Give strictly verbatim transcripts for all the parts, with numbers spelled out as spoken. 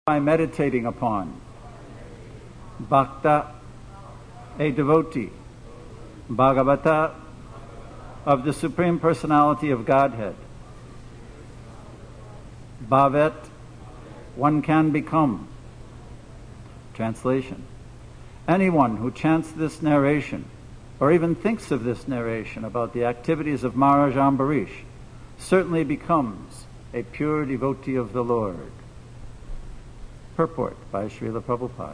by meditating upon. Bhakta, a devotee. Bhagavata, of the Supreme Personality of Godhead. Bhavet, one can become. Translation. Anyone who chants this narration, or even thinks of this narration about the activities of Maharaj Ambarish, certainly becomes a pure devotee of the Lord. Purport by Srila Prabhupada.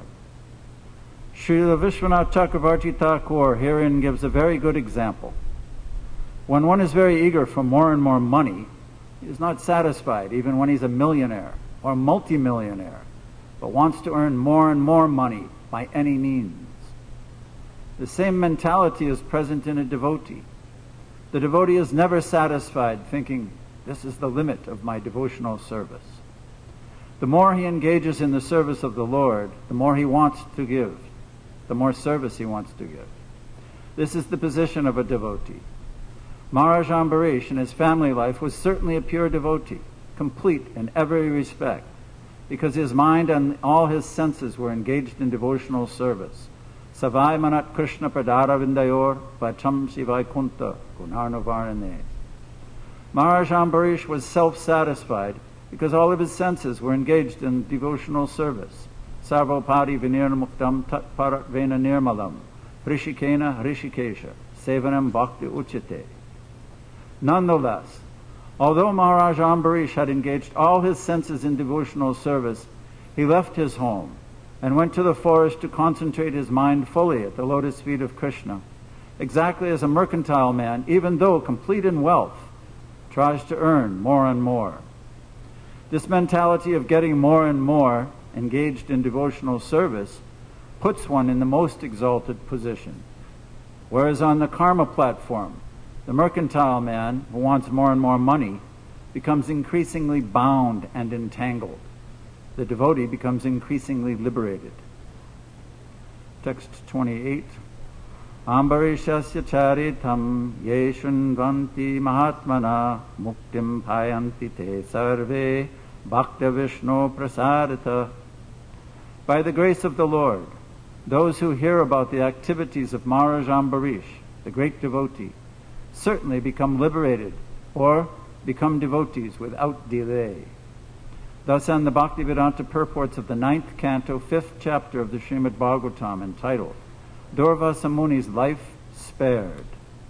Srila Vishwanath Chakravarti Thakur herein gives a very good example. When one is very eager for more and more money, he is not satisfied even when he's a millionaire or multimillionaire, but wants to earn more and more money by any means. The same mentality is present in a devotee. The devotee is never satisfied thinking, this is the limit of my devotional service. The more he engages in the service of the Lord, the more he wants to give, the more service he wants to give. This is the position of a devotee. Maharaj Ambarish in his family life was certainly a pure devotee, complete in every respect, because his mind and all his senses were engaged in devotional service. Savai manat Krishna pradara vindayor vacham shivai kunta gunarnavarane. Maharaj Ambarish was self-satisfied because all of his senses were engaged in devotional service. Sarvopadi vinirmuktam tat parat vena nirmalam rishikena rishikesha sevanam bhakti uchite. Nonetheless, although Maharaj Ambarish had engaged all his senses in devotional service, he left his home and went to the forest to concentrate his mind fully at the lotus feet of Krishna, exactly as a mercantile man, even though complete in wealth, tries to earn more and more. This mentality of getting more and more engaged in devotional service puts one in the most exalted position. Whereas on the karma platform, the mercantile man who wants more and more money becomes increasingly bound and entangled. The devotee becomes increasingly liberated. Text twenty-eight. Ambarishasya charitam yeshunvanti mahatmana muktim payanti te sarve bhakta vishnu prasadita. By the grace of the Lord, those who hear about the activities of Maharaj Ambarish, the great devotee, certainly become liberated or become devotees without delay. Thus end the Bhaktivedanta purports of the ninth canto, fifth chapter of the Srimad Bhagavatam, entitled Durvasa Muni's Life Spared.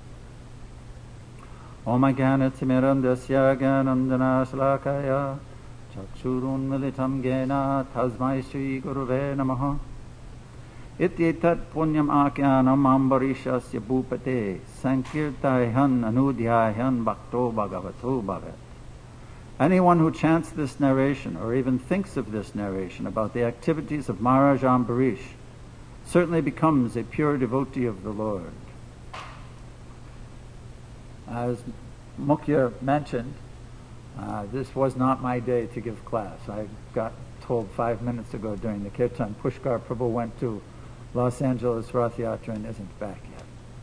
Om Agana Timirandasya Ganandana Salakaya Chakshurun Militam Gena Tasmai Shri Guruve Namaha Ityetat Punyam Akyanam Ambarishasya Bhupate Sankirtayan Anudhyayan Bhakto Bhagavato Bhagat. Anyone who chants this narration or even thinks of this narration about the activities of Maharaj Ambarish certainly becomes a pure devotee of the Lord. As Mukhya mentioned, uh, this was not my day to give class. I got told five minutes ago during the kirtan, Pushkar Prabhu went to Los Angeles Rath Yatra and isn't back yet.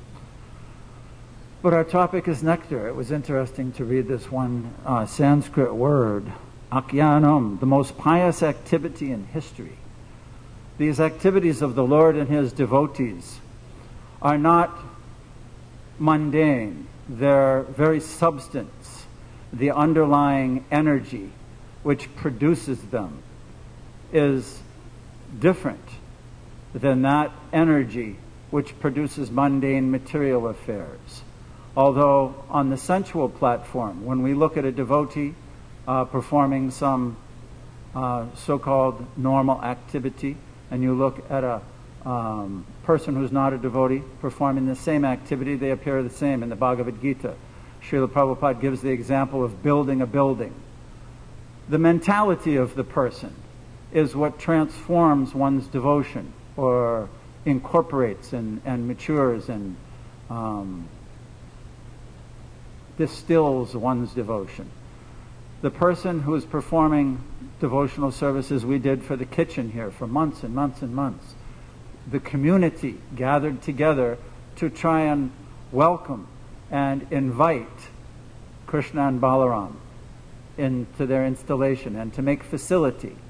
But our topic is nectar. It was interesting to read this one uh, Sanskrit word, Akyanam, the most pious activity in history. These activities of the Lord and His devotees are not mundane. Their very substance, the underlying energy which produces them, is different than that energy which produces mundane material affairs. Although on the sensual platform, when we look at a devotee uh, performing some uh, so-called normal activity, and you look at a um, person who's not a devotee performing the same activity, they appear the same. In the Bhagavad Gita, Srila Prabhupada gives the example of building a building. The mentality of the person is what transforms one's devotion, or incorporates and, and matures and um, distills one's devotion. The person who is performing devotional services we did for the kitchen here for months and months and months, the community gathered together to try and welcome and invite Krishna and Balaram into their installation and to make facility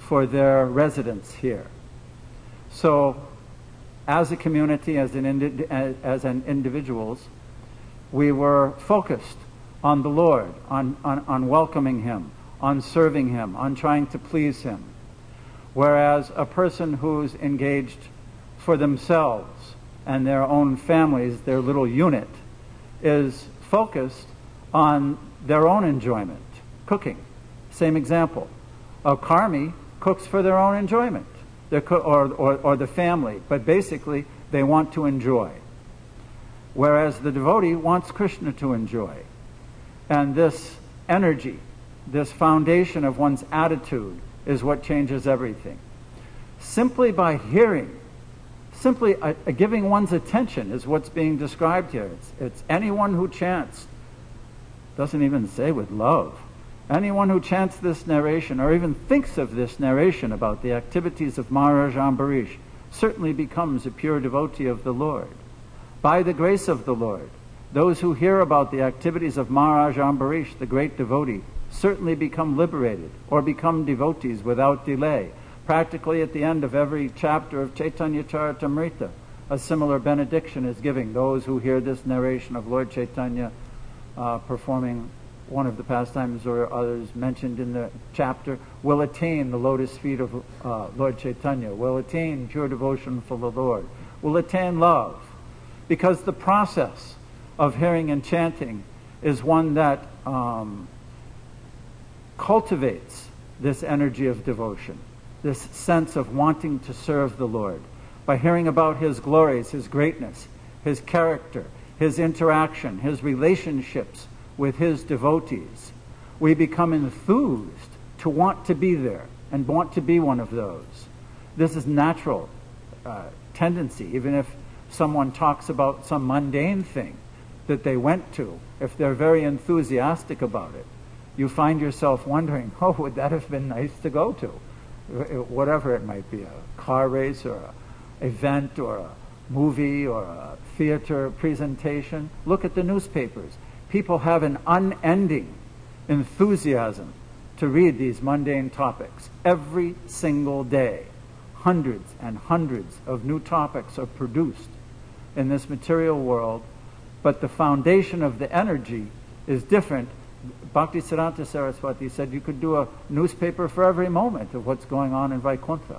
for their residence here. So, as a community, as an, indi- as an individuals, we were focused on the Lord, on, on, on welcoming Him, on serving Him, on trying to please Him. Whereas a person who's engaged for themselves and their own families, their little unit, is focused on their own enjoyment. Cooking, same example. A karmi cooks for their own enjoyment, co- or, or, or the family, but basically they want to enjoy. Whereas the devotee wants Krishna to enjoy. And this energy, this foundation of one's attitude is what changes everything. Simply by hearing, simply uh, giving one's attention is what's being described here. It's, it's anyone who chants, doesn't even say with love, anyone who chants this narration or even thinks of this narration about the activities of Maharaj Ambarish certainly becomes a pure devotee of the Lord. By the grace of the Lord, those who hear about the activities of Maharaj Ambarish, the great devotee, certainly become liberated or become devotees without delay. Practically at the end of every chapter of Chaitanya Charitamrita, a similar benediction is given. Those who hear this narration of Lord Chaitanya uh, performing one of the pastimes or others mentioned in the chapter will attain the lotus feet of uh, Lord Chaitanya, will attain pure devotion for the Lord, will attain love. Because the process of hearing and chanting is one that um, cultivates this energy of devotion, this sense of wanting to serve the Lord. By hearing about His glories, His greatness, His character, His interaction, His relationships with His devotees, we become enthused to want to be there and want to be one of those. This is natural uh, tendency, even if someone talks about some mundane thing that they went to, if they're very enthusiastic about it, you find yourself wondering, oh, would that have been nice to go to? Whatever it might be, a car race or an event or a movie or a theater presentation. Look at the newspapers. People have an unending enthusiasm to read these mundane topics. Every single day, hundreds and hundreds of new topics are produced in this material world, but the foundation of the energy is different. Bhaktisiddhanta Saraswati said you could do a newspaper for every moment of what's going on in Vaikuntha.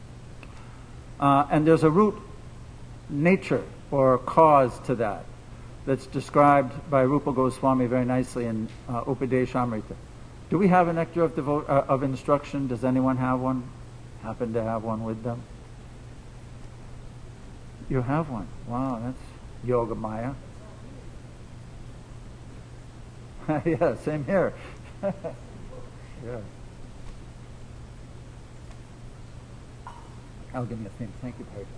Uh, and there's a root nature or cause to that that's described by Rupa Goswami very nicely in uh, Upadeshamrita. Do we have a nectar of, devo- uh, of instruction? Does anyone have one? Happen to have one with them? You have one. Wow, that's Yoga Maya. Yeah, same here. Yeah. I'll give me a thing. Thank you, Perry.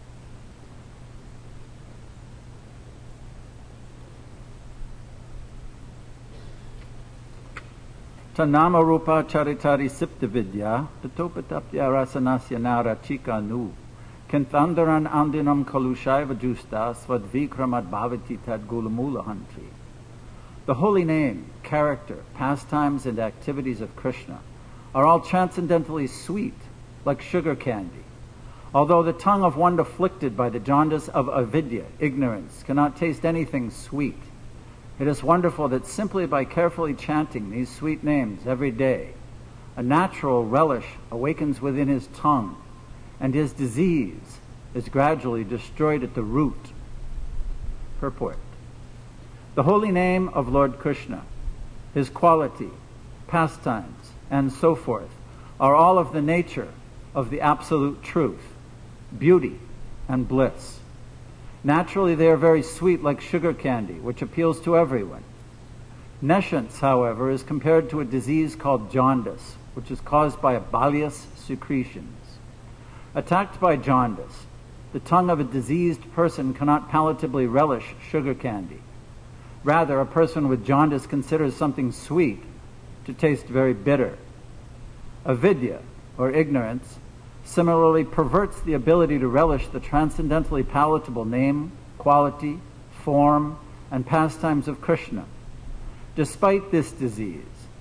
Tanama rupa charitari sipta vidya, tatopatapya rasanasya nara chika nu, kenthandaran andinam kalushaiva justa svadvikramad bhavati tad gulamula hantri. The holy name, character, pastimes, and activities of Krishna are all transcendently sweet, like sugar candy. Although the tongue of one afflicted by the jaundice of avidya, ignorance, cannot taste anything sweet, it is wonderful that simply by carefully chanting these sweet names every day, a natural relish awakens within his tongue, and his disease is gradually destroyed at the root. Purport. The holy name of Lord Krishna, His quality, pastimes, and so forth, are all of the nature of the absolute truth, beauty, and bliss. Naturally, they are very sweet like sugar candy, which appeals to everyone. Nescience, however, is compared to a disease called jaundice, which is caused by bilious secretions. Attacked by jaundice, the tongue of a diseased person cannot palatably relish sugar candy. Rather, a person with jaundice considers something sweet to taste very bitter. Avidya, or ignorance, similarly perverts the ability to relish the transcendently palatable name, quality, form, and pastimes of Krishna. Despite this disease,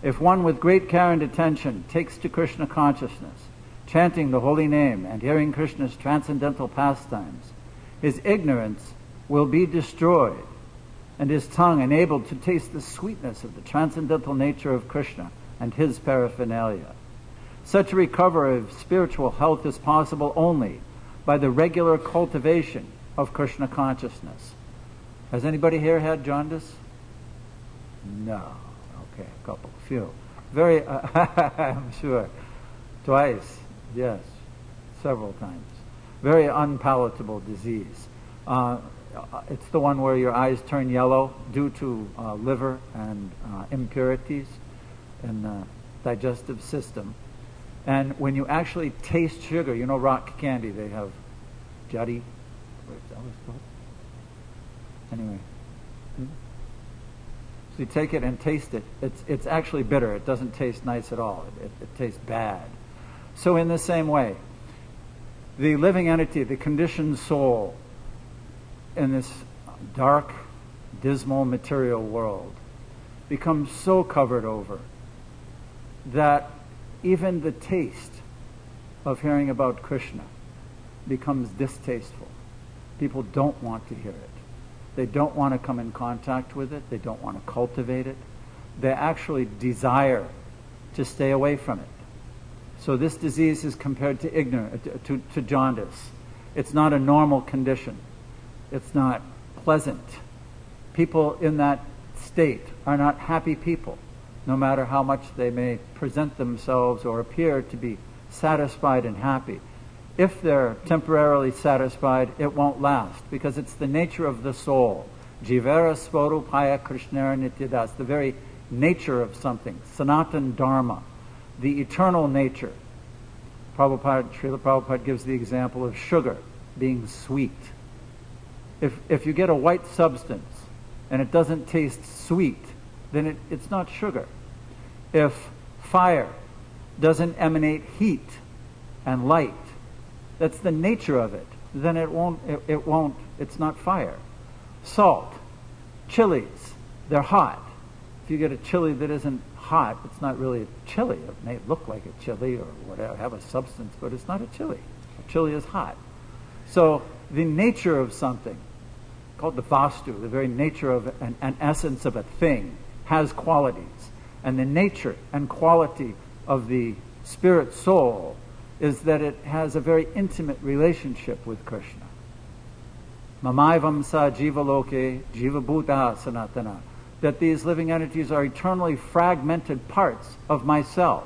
If one with great care and attention takes to Krishna consciousness, chanting the holy name and hearing Krishna's transcendental pastimes, his ignorance will be destroyed and his tongue enabled to taste the sweetness of the transcendental nature of Krishna and his paraphernalia. Such a recovery of spiritual health is possible only by the regular cultivation of Krishna consciousness. Has anybody here had jaundice? No. Okay, a couple, few. Very, uh, I'm sure. Twice, yes, several times. Very unpalatable disease. Uh, it's the one where your eyes turn yellow due to uh, liver and uh, impurities in the digestive system. And when you actually taste sugar, you know rock candy, they have jutty. Anyway. Hmm? So you take it and taste it. It's, it's actually bitter. It doesn't taste nice at all. It, it, it tastes bad. So in the same way, the living entity, the conditioned soul, in this dark, dismal material world, becomes so covered over that even the taste of hearing about Krishna becomes distasteful. People don't want to hear it. They don't want to come in contact with it. They don't want to cultivate it. They actually desire to stay away from it. So this disease is compared to ignorance, to, to jaundice. It's not a normal condition. It's not pleasant. People in that state are not happy people, no matter how much they may present themselves or appear to be satisfied and happy. If they're temporarily satisfied, it won't last, because it's the nature of the soul. Jivara Swarupaya Krishnara Nityadas, the very nature of something, Sanatan Dharma, the eternal nature. Prabhupada, Srila Prabhupada gives the example of sugar being sweet. If, if you get a white substance and it doesn't taste sweet, then it, it's not sugar. If fire doesn't emanate heat and light, that's the nature of it, then it won't, it, it won't, it's not fire. Salt, chilies, they're hot. If you get a chili that isn't hot, it's not really a chili. It may look like a chili or whatever, have a substance, but it's not a chili. A chili is hot. So the nature of something, called the vastu, the very nature of an, an essence of a thing, has qualities. And the nature and quality of the spirit soul is that it has a very intimate relationship with Krishna. Mamaivam sa jiva loke jiva bhuta sanatana. That these living entities are eternally fragmented parts of myself.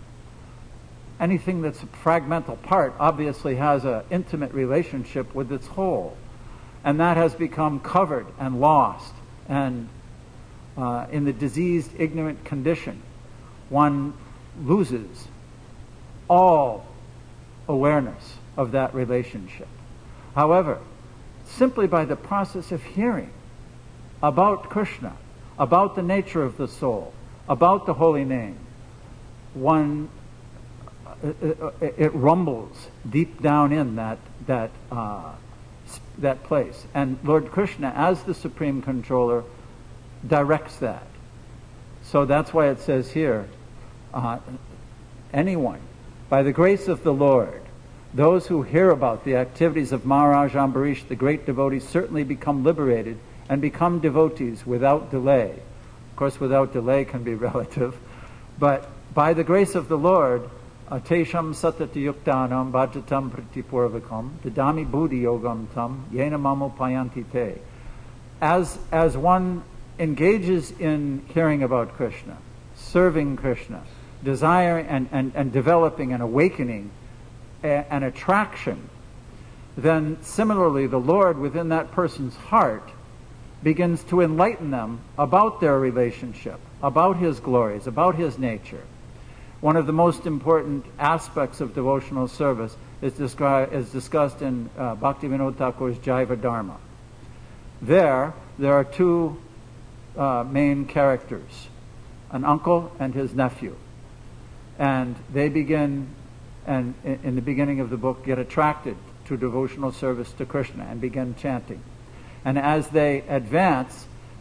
Anything that's a fragmental part obviously has an intimate relationship with its whole. And that has become covered and lost. And uh, in the diseased, ignorant condition, one loses all awareness of that relationship. However, simply by the process of hearing about Krishna, about the nature of the soul, about the holy name, one it, it, it rumbles deep down in that that uh, that place, and Lord Krishna, as the supreme controller, directs that. So that's why it says here, uh, anyone, by the grace of the Lord, those who hear about the activities of Maharaj Ambarish, the great devotee, certainly become liberated and become devotees without delay. Of course, without delay can be relative, but by the grace of the Lord, Tesham satati yuktanam bhajatam pratipurvakam dadami buddhi yogam tam yena mamo payanti te. As, as one engages in hearing about Krishna, serving Krishna, desiring and, and, and developing and awakening a, an attraction, then similarly the Lord within that person's heart begins to enlighten them about their relationship, about His glories, about His nature. One of the most important aspects of devotional service is, descri- is discussed in uh, Bhaktivinoda Thakur's Jaiva Dharma. There, there are two uh, main characters, an uncle and his nephew. And they begin, and in the beginning of the book, get attracted to devotional service to Krishna and begin chanting. And as they advance,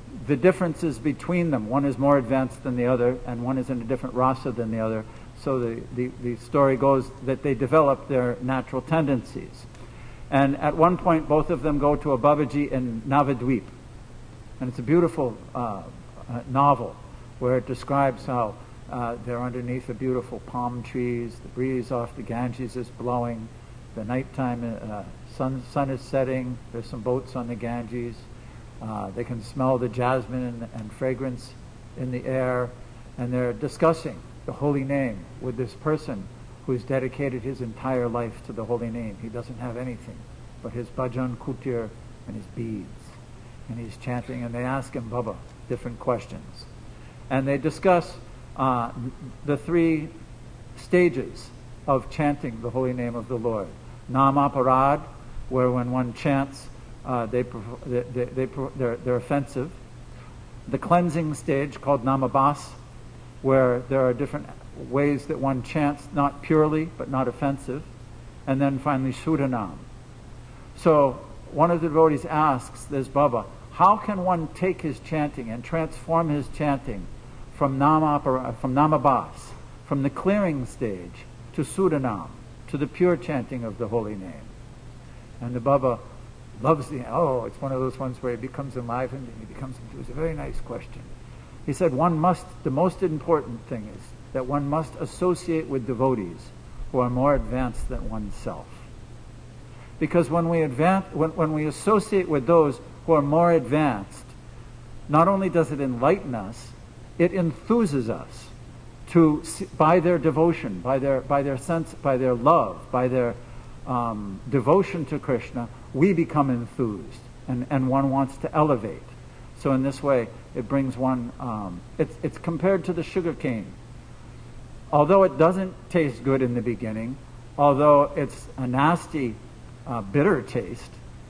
the differences between them. One is more advanced than the other, and one is in a different rasa than the other. So the, the, the story goes that they develop their natural tendencies. And at one point, both of them go to a Babaji in Navadvip. And it's a beautiful uh, uh, novel where it describes how uh, they're underneath the beautiful palm trees, the breeze off the Ganges is blowing, the nighttime uh, sun, sun is setting, there's some boats on the Ganges, uh, they can smell the jasmine and, and fragrance in the air, and they're discussing the holy name with this person who's dedicated his entire life to the holy name. He doesn't have anything but his bhajan kutir and his beads. And he's chanting, and they ask him, Baba, different questions. And they discuss uh, the three stages of chanting the holy name of the Lord. Namaparad, where when one chants, uh, they, they, they, they, they're, they're offensive. The cleansing stage, called Namabas, where there are different ways that one chants, not purely, but not offensive. And then finally, Shuddhanam. So one of the devotees asks this Baba, how can one take his chanting and transform his chanting from nama, from namabas, from the clearing stage, to Shuddhanam, to the pure chanting of the holy name? And the Baba loves the, oh, it's one of those ones where he becomes enlivened and he becomes, it was a very nice question. He said, one must, the most important thing is that one must associate with devotees who are more advanced than oneself. Because when we advance, when, when we associate with those who are more advanced, not only does it enlighten us, it enthuses us to, by their devotion, by their by their sense, by their love, by their um, devotion to Krishna, we become enthused, and, and one wants to elevate. So in this way, it brings one. Um, it's it's compared to the sugar cane. Although it doesn't taste good in the beginning, although it's a nasty, uh, bitter taste,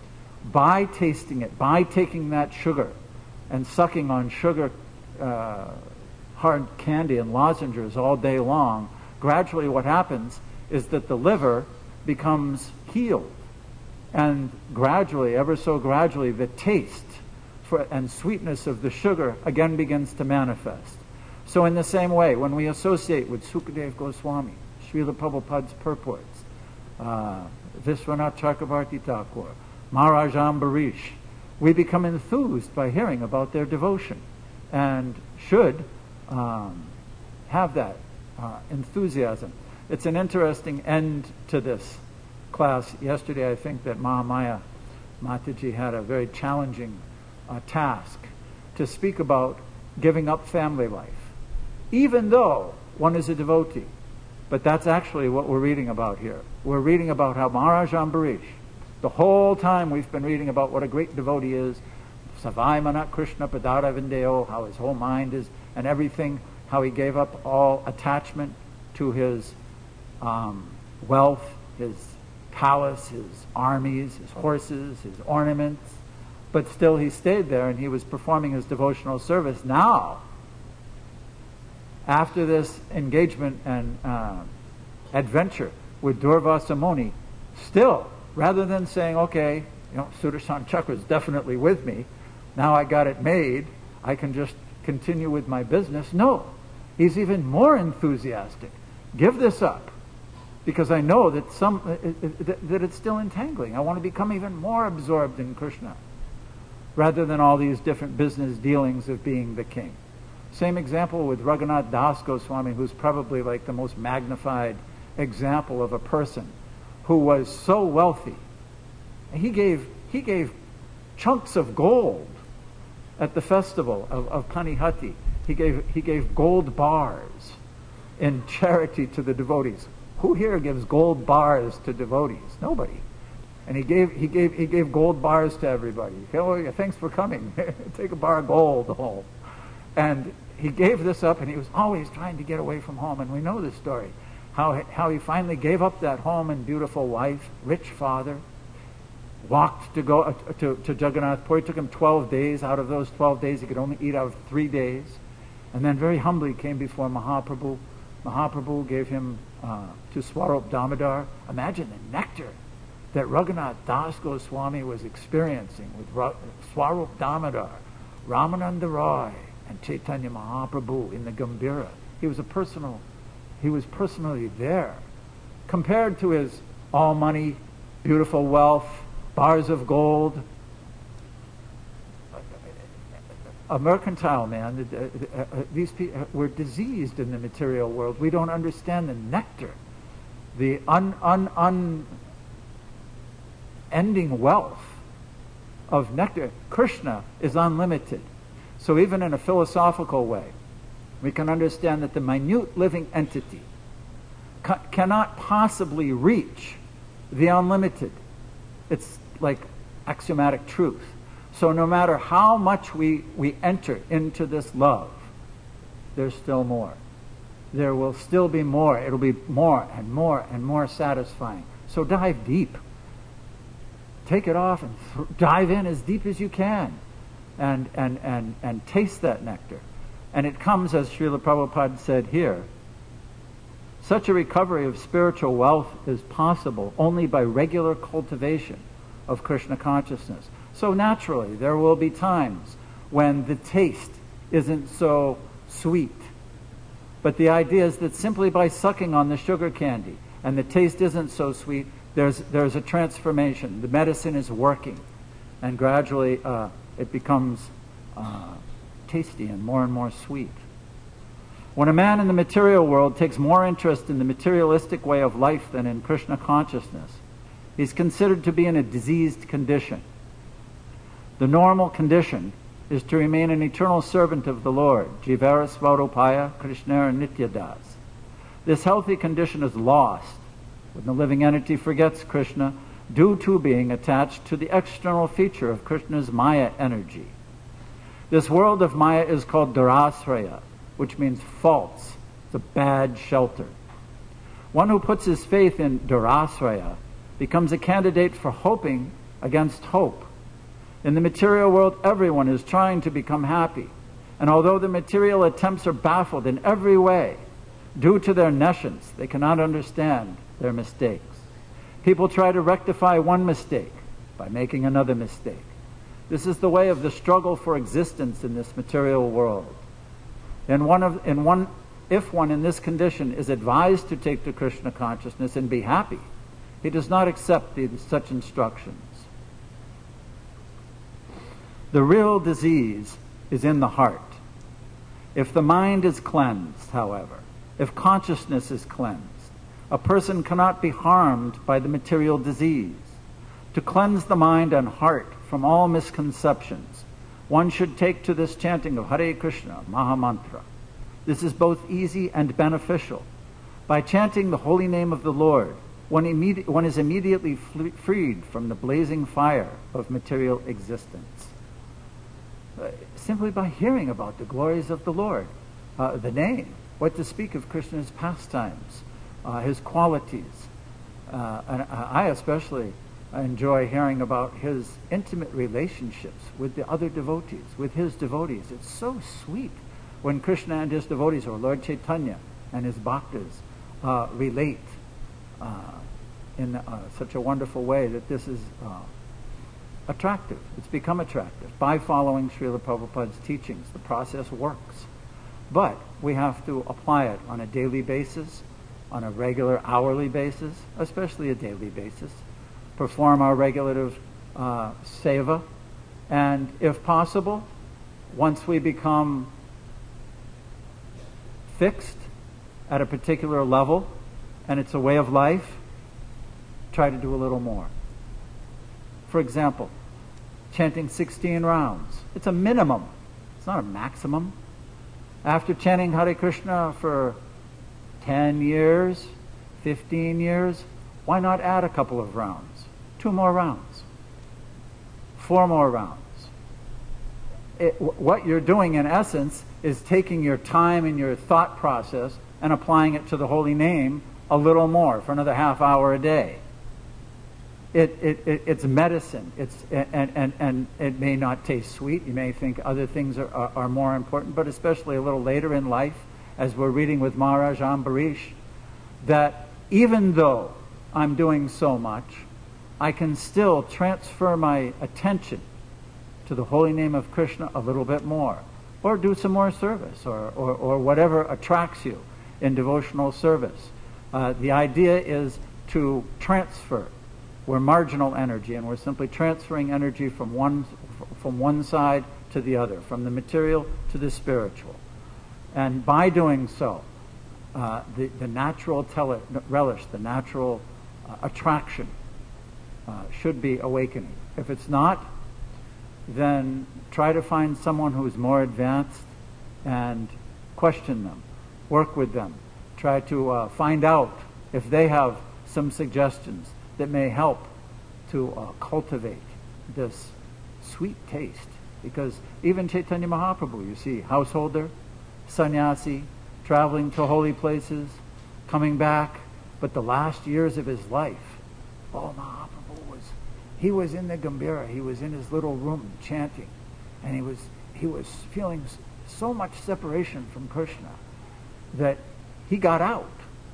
by tasting it, by taking that sugar and sucking on sugar, uh, hard candy and lozenges all day long, gradually what happens is that the liver becomes healed. And gradually, ever so gradually, the taste for, and sweetness of the sugar again begins to manifest. So in the same way, when we associate with Sukadev Goswami, Srila Prabhupada's purports, uh, Vishwanath Chakravarti Thakur, Maharaj Ambarish, we become enthused by hearing about their devotion and should um, have that uh, enthusiasm. It's an interesting end to this class. Yesterday, I think that Mahamaya Mataji had a very challenging uh, task to speak about giving up family life, even though one is a devotee. But that's actually what we're reading about here. We're reading about how Maharaj Ambarish, the whole time we've been reading about what a great devotee is, Savai Manat Krishna Padara Vindeo, how his whole mind is, and everything, how he gave up all attachment to his um, wealth, his palace, his armies, his horses, his ornaments, but still he stayed there and he was performing his devotional service. Now, after this engagement and uh, adventure with Durvasa Muni, still, rather than saying, okay, you know, Sudarshan Chakra is definitely with me, now I got it made, I can just continue with my business. No, he's even more enthusiastic. Give this up, because I know that some uh, uh, that it's still entangling. I want to become even more absorbed in Krishna, rather than all these different business dealings of being the king. Same example with Raghunath Das Goswami, who's probably like the most magnified example of a person who was so wealthy. He gave he gave chunks of gold at the festival of, of Panihati. He gave he gave gold bars in charity to the devotees. Who here gives gold bars to devotees? Nobody. And he gave he gave he gave gold bars to everybody. Oh, yeah, thanks for coming. Take a bar of gold home. And he gave this up, and he was always trying to get away from home. And we know the story, how how he finally gave up that home and beautiful wife, rich father, walked to go uh, to to Jagannath Puri. It took him twelve days. Out of those twelve days, he could only eat out of three days. And then very humbly came before Mahaprabhu. Mahaprabhu gave him uh, to Swarup Damodar. Imagine the nectar that Raghunath Das Goswami was experiencing with Ra- Swarup Damodar, Ramananda Roy and Chaitanya Mahaprabhu in the Gambhira. He was a personal, he was personally there. Compared to his all money, beautiful wealth, bars of gold, a mercantile man, uh, uh, these people were diseased in the material world. We don't understand the nectar, the un, un, un ending wealth of nectar. Krishna is unlimited. So even in a philosophical way, we can understand that the minute living entity ca- cannot possibly reach the unlimited. It's like axiomatic truth. So no matter how much we, we enter into this love, there's still more. There will still be more. It'll be more and more and more satisfying. So dive deep. Take it off and th- dive in as deep as you can and, and, and, and taste that nectar. And it comes, as Srila Prabhupada said here, such a recovery of spiritual wealth is possible only by regular cultivation of Krishna consciousness. So naturally, there will be times when the taste isn't so sweet. But the idea is that simply by sucking on the sugar candy and the taste isn't so sweet, there's, there's a transformation. The medicine is working. And gradually uh, it becomes uh, tasty and more and more sweet. When a man in the material world takes more interest in the materialistic way of life than in Krishna consciousness, he's considered to be in a diseased condition. The normal condition is to remain an eternal servant of the Lord, Jivara Svarupaya Krishnara Nityadas. This healthy condition is lost when the living entity forgets Krishna due to being attached to the external feature of Krishna's Maya energy. This world of Maya is called Durasraya, which means false. It's a bad shelter. One who puts his faith in Durasraya becomes a candidate for hoping against hope. In the material world, everyone is trying to become happy. And although the material attempts are baffled in every way, due to their nescience, they cannot understand their mistakes. People try to rectify one mistake by making another mistake. This is the way of the struggle for existence in this material world. And one of, in one, if one in this condition is advised to take to Krishna consciousness and be happy, he does not accept the, such instructions. The real disease is in the heart. If the mind is cleansed, however, if consciousness is cleansed, a person cannot be harmed by the material disease. To cleanse the mind and heart from all misconceptions, one should take to this chanting of Hare Krishna, Mahamantra. This is both easy and beneficial. By chanting the holy name of the Lord, one, immedi- one is immediately fle- freed from the blazing fire of material existence. Uh, simply by hearing about the glories of the Lord, uh, the name, what to speak of Krishna's pastimes, uh, his qualities. Uh, and I especially enjoy hearing about his intimate relationships with the other devotees, with his devotees. It's so sweet when Krishna and his devotees, or Lord Chaitanya and his bhaktas, uh, relate uh, in uh, such a wonderful way that this is uh, attractive. It's become attractive. By following Srila Prabhupada's teachings, the process works. But we have to apply it on a daily basis, on a regular hourly basis, especially a daily basis, perform our regulative uh, seva, and if possible, once we become fixed at a particular level, and it's a way of life, try to do a little more. For example, chanting sixteen rounds. It's a minimum. It's not a maximum. After chanting Hare Krishna for ten years, fifteen years, why not add a couple of rounds? Two more rounds. Four more rounds. It, what you're doing in essence is taking your time and your thought process and applying it to the holy name a little more for another half hour a day. It, it, it, it's medicine. It's, and, and, and it may not taste sweet. You may think other things are, are, are more important, but especially a little later in life, as we're reading with Maharaj Ambarish, that even though I'm doing so much, I can still transfer my attention to the holy name of Krishna a little bit more, or do some more service, or, or, or whatever attracts you in devotional service. Uh, the idea is to transfer. We're marginal energy, and we're simply transferring energy from one from one side to the other, from the material to the spiritual. And by doing so, uh, the, the natural tele- relish, the natural uh, attraction uh, should be awakening. If it's not, then try to find someone who's more advanced and question them, work with them, try to uh, find out if they have some suggestions that may help to uh, cultivate this sweet taste. Because even Chaitanya Mahaprabhu, you see, householder, sannyasi, traveling to holy places, coming back, but the last years of his life, oh, Mahaprabhu was, he was in the Gambhira, he was in his little room chanting, and he was he was feeling so much separation from Krishna that he got out.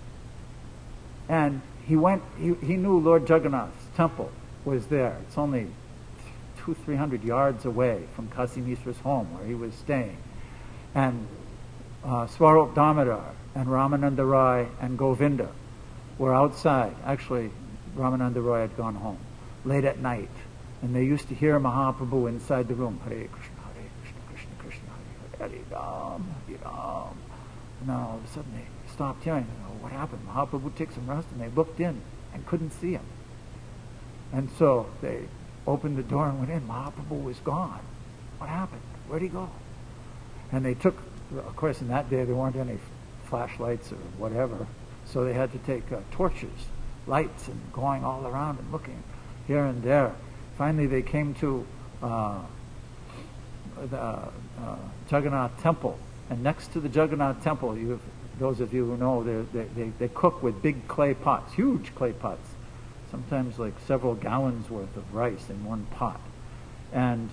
And he went, he, he knew Lord Jagannath's temple was there. It's only two, three hundred yards away from Kasi Misra's home where he was staying. And uh, Swarup Damodar and Ramananda Rai and Govinda were outside. Actually, Ramananda Rai had gone home late at night. And they used to hear Mahaprabhu inside the room. Hare Krishna, Hare Krishna, Krishna Krishna, Hare Hare, Ram, Hare Ram. And then all of a sudden they stopped hearing. Oh, what happened? Mahaprabhu took some rest, and they looked in and couldn't see him. And so they opened the door and went in. Mahaprabhu was gone. What happened? Where'd he go? And they took, of course, in that day there weren't any flashlights or whatever, so they had to take uh, torches, lights, and going all around and looking here and there. Finally, they came to uh, the uh, Jagannath Temple, and next to the Jagannath Temple, you have, those of you who know, they, they, they cook with big clay pots, huge clay pots, sometimes like several gallons worth of rice in one pot. And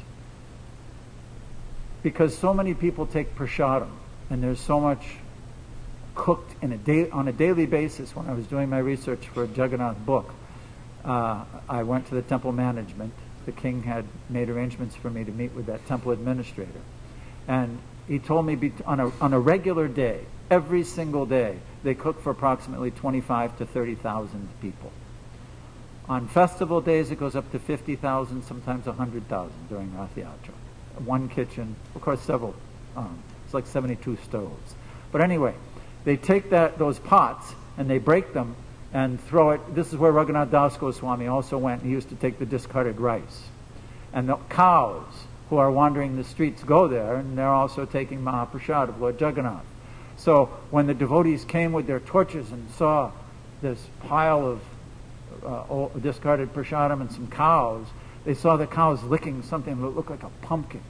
because so many people take prasadam, and there's so much cooked in a day, on a daily basis. When I was doing my research for a Jagannath book, uh, I went to the temple management. The king had made arrangements for me to meet with that temple administrator. And he told me be, on, a, on a regular day, every single day, they cook for approximately twenty-five to thirty thousand people. On festival days, it goes up to fifty thousand, sometimes one hundred thousand during Rath Yatra. One kitchen, of course, several. Um, it's like seventy-two stoves. But anyway, they take that those pots and they break them and throw it. This is where Raghunath Das Goswami also went. He used to take the discarded rice. And the cows who are wandering the streets go there, and they're also taking Mahaprasad of Lord Jagannath. So when the devotees came with their torches and saw this pile of uh, discarded prasadam and some cows, they saw the cows licking something that looked like a pumpkin.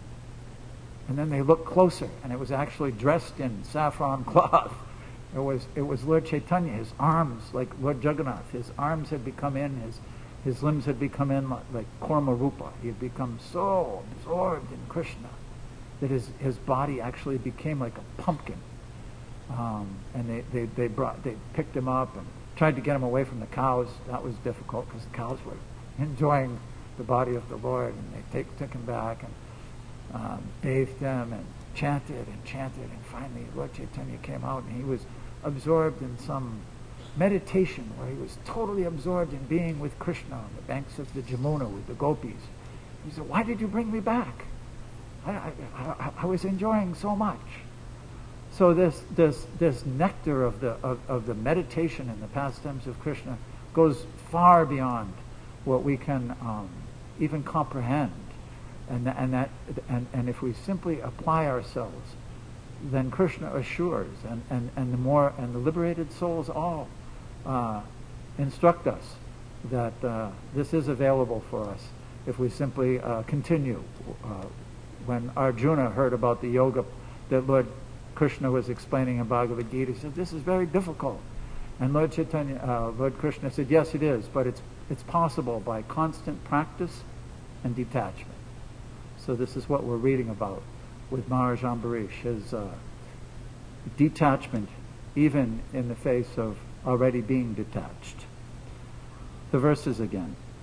And then they looked closer, and it was actually dressed in saffron cloth. It was it was Lord Chaitanya. His arms, like Lord Jagannath, his arms had become in, his his limbs had become in like, like Kurma Rupa. He had become so absorbed in Krishna that his, his body actually became like a pumpkin. Um, and they, they, they brought they picked him up and tried to get him away from the cows. That was difficult because the cows were enjoying the body of the Lord, and they take, took him back and um, bathed him and chanted and chanted, and finally Lord Chaitanya came out, and he was absorbed in some meditation where he was totally absorbed in being with Krishna on the banks of the Jamuna with the gopis. He said, "Why did you bring me back? I, I, I, I was enjoying so much." So this this this nectar of the of, of the meditation and the pastimes of Krishna goes far beyond what we can um, even comprehend, and and that and, and if we simply apply ourselves, then Krishna assures, and, and, and the more and the liberated souls all uh, instruct us that uh, this is available for us if we simply uh, continue. Uh, when Arjuna heard about the yoga that Lord Krishna was explaining in Bhagavad Gita, he said, "This is very difficult." And Lord Chaitanya, uh, Lord Krishna said, "Yes, it is, but it's it's possible by constant practice and detachment." So this is what we're reading about with Maharaj Ambarish, his uh, detachment even in the face of already being detached. The verses again.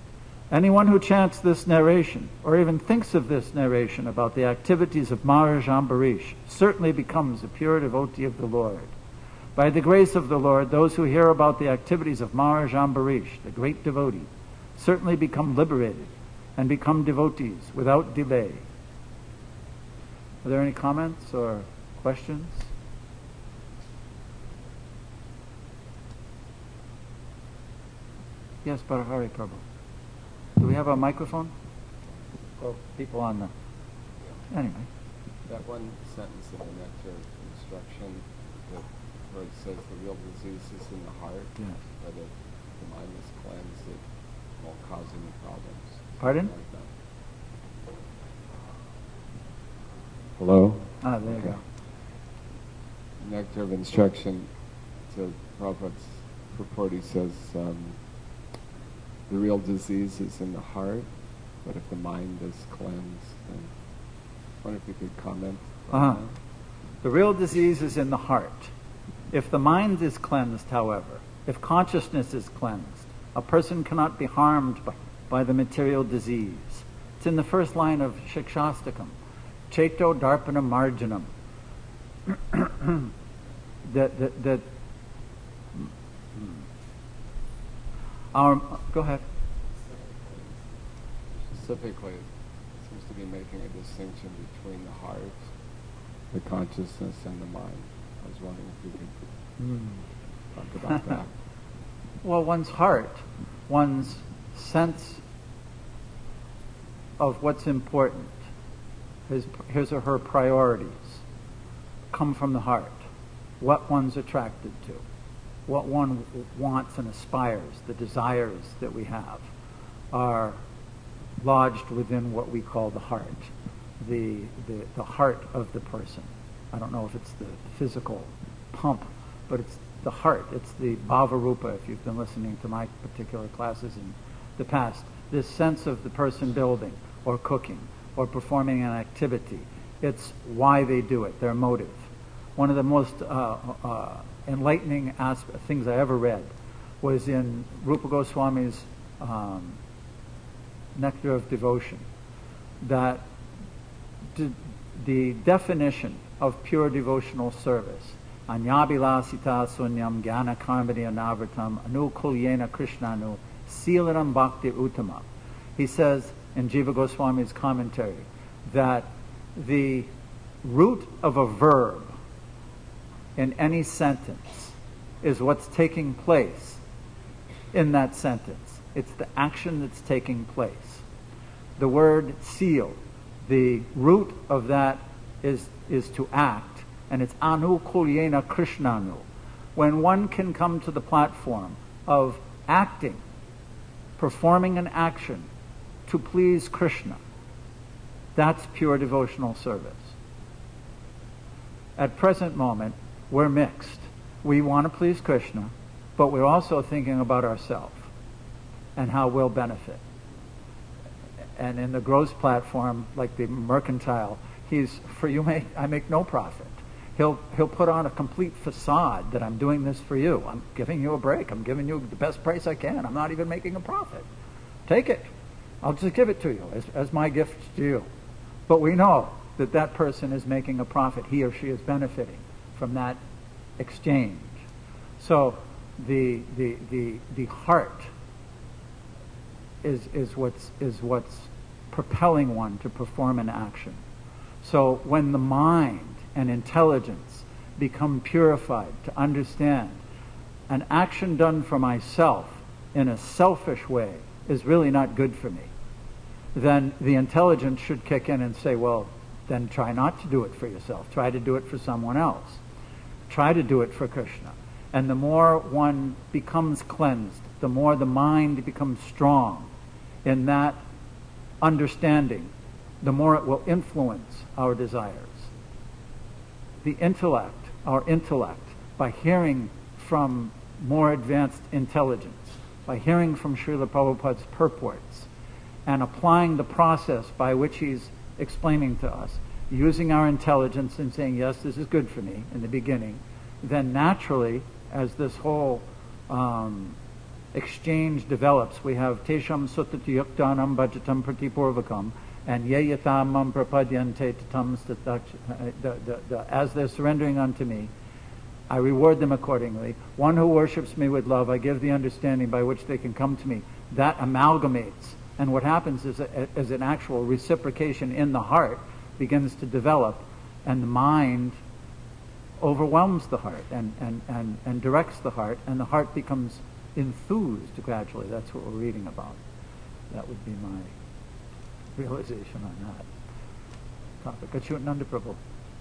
Anyone who chants this narration, or even thinks of this narration about the activities of Maharaj Ambarish, certainly becomes a pure devotee of the Lord. By the grace of the Lord, those who hear about the activities of Maharaj Ambarish, the great devotee, certainly become liberated and become devotees without delay. Are there any comments or questions? Yes, Parahari Prabhu. Do we have a microphone? Or people on the... Anyway. That one sentence in the Nectar of Instruction, that, where it says the real disease is in the heart, yes. but if the mind is cleansed, it won't cause any problems. Pardon? Like that. Hello? Ah, there okay. you go. Nectar of Instruction, to Prabhupada's purport, he says, um, the real disease is in the heart, but if the mind is cleansed, then I wonder if you could comment on Uh-huh. that. The real disease is in the heart. If the mind is cleansed, however, if consciousness is cleansed, a person cannot be harmed by, by the material disease. It's in the first line of Shikshastakam. Cheto Darpana Marjanam. that, that, that our, go ahead. Specifically, it seems to be making a distinction between the heart, the consciousness, and the mind. I was wondering if you could Mm. talk about that. Well, one's heart, one's sense of what's important, his, his or her priorities, come from the heart. What one's attracted to, what one wants and aspires, the desires that we have, are lodged within what we call the heart, the, the, the heart of the person. I don't know if it's the physical pump, but it's the heart. It's the bhava-rupa, if you've been listening to my particular classes in the past. This sense of the person building or cooking or performing an activity. It's why they do it, their motive. One of the most uh, uh, enlightening asp- things I ever read was in Rupa Goswami's um, Nectar of Devotion, that d- the definition of pure devotional service, Anyabilasita sunyam jnana karmadi anavritam anukulyena krishnanu silanam bhakti uttama. He says in Jiva Goswami's commentary that the root of a verb in any sentence is what's taking place in that sentence. It's the action that's taking place. The word seal, the root of that is, is to act, and it's anu kulyena krishnanu. When one can come to the platform of acting, performing an action to please Krishna, that's pure devotional service. At present moment, we're mixed. We want to please Krishna, but we're also thinking about ourselves and how we'll benefit. And in the gross platform, like the mercantile, he's, for you make, I make no profit. He'll, he'll put on a complete facade that I'm doing this for you. I'm giving you a break. I'm giving you the best price I can. I'm not even making a profit. Take it. I'll just give it to you as, as my gift to you. But we know that that person is making a profit. He or she is benefiting from that exchange. So the the the the heart is is what's is what's propelling one to perform an action. So when the mind and intelligence become purified to understand an action done for myself in a selfish way is really not good for me, then the intelligence should kick in and say, well, then try not to do it for yourself. Try to do it for someone else. Try to do it for Krishna. And the more one becomes cleansed, the more the mind becomes strong in that understanding, the more it will influence our desires. The intellect, our intellect, by hearing from more advanced intelligence, by hearing from Srila Prabhupada's purports, and applying the process by which he's explaining to us, using our intelligence and saying, yes, this is good for me in the beginning, then naturally, as this whole um, exchange develops. We have Tesham Suttati Yuktanam Bhajatam Pratipurvakam and Yeyatamam Prapadyante Tatam Statak. As they're surrendering unto me, I reward them accordingly. One who worships me with love, I give the understanding by which they can come to me. That amalgamates. And what happens is, a, is an actual reciprocation in the heart begins to develop, and the mind overwhelms the heart and, and, and, and directs the heart, and the heart becomes enthused gradually. That's what we're reading about. That would be my realization on that topic. Achut Nanda Prabhu.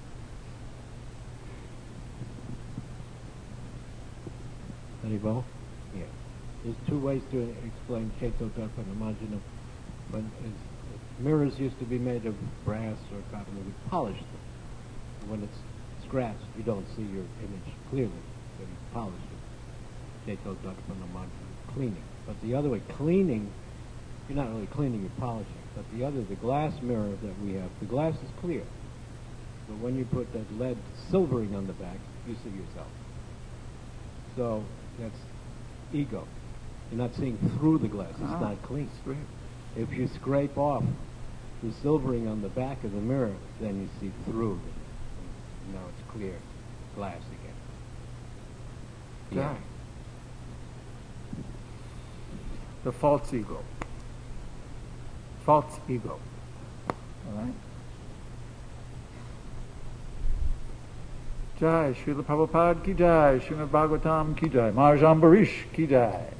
Haribol? Yeah. There's two ways to explain Cheto Darpana Marjana. When as, mirrors used to be made of brass or copper, we would polish them. When it's scratched, you don't see your image clearly, so you polish it. Cheto Darpana Marjana, cleaning. But the other way, cleaning, you're not really cleaning, you're polishing. But the other, the glass mirror that we have, the glass is clear. But when you put that lead silvering on the back, you see yourself. So that's ego. You're not seeing through the glass. It's ah, not clean. If you scrape off the silvering on the back of the mirror, then you see through it. Now it's clear glass again. Yeah. The false ego. False ego. All right? Jai, Srila Prabhupada ki jai, Srimad Bhagavatam ki jai, Maharaj Ambarish ki jai.